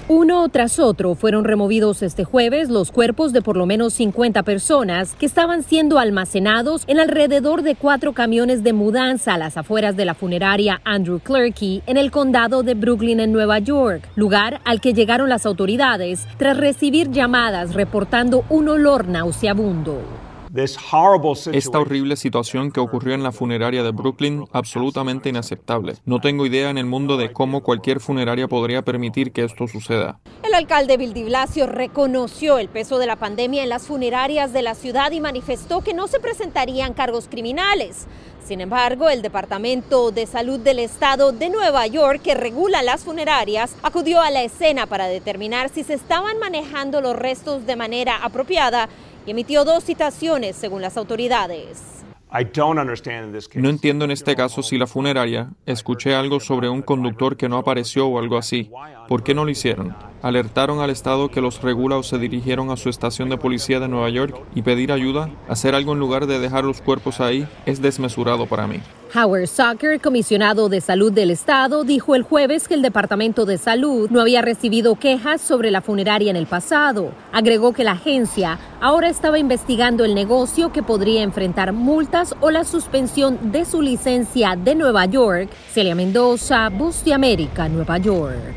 Uno tras otro fueron removidos este jueves los cuerpos de por lo menos 50 personas que estaban siendo almacenados en alrededor de 4 camiones de mudanza a las afueras de la funeraria Andrew Clerkey en el condado de Brooklyn en Nueva York, lugar al que llegaron las autoridades tras recibir llamadas reportando un olor nauseabundo. Esta horrible situación que ocurrió en la funeraria de Brooklyn, absolutamente inaceptable. No tengo idea en el mundo de cómo cualquier funeraria podría permitir que esto suceda. El alcalde Bill de Blasio reconoció el peso de la pandemia en las funerarias de la ciudad y manifestó que no se presentarían cargos criminales. Sin embargo, el Departamento de Salud del Estado de Nueva York, que regula las funerarias, acudió a la escena para determinar si se estaban manejando los restos de manera apropiada y emitió 2 citaciones según las autoridades. No entiendo en este caso si la funeraria, escuché algo sobre un conductor que no apareció o algo así. ¿Por qué no lo hicieron? ¿Alertaron al estado que los regula o se dirigieron a su estación de policía de Nueva York y pedir ayuda? ¿Hacer algo en lugar de dejar los cuerpos ahí? Es desmesurado para mí. Howard Zucker, comisionado de salud del estado, dijo el jueves que el Departamento de Salud no había recibido quejas sobre la funeraria en el pasado. Agregó que la agencia ahora estaba investigando el negocio que podría enfrentar multas o la suspensión de su licencia de Nueva York. Celia Mendoza, Voz de América, Nueva York.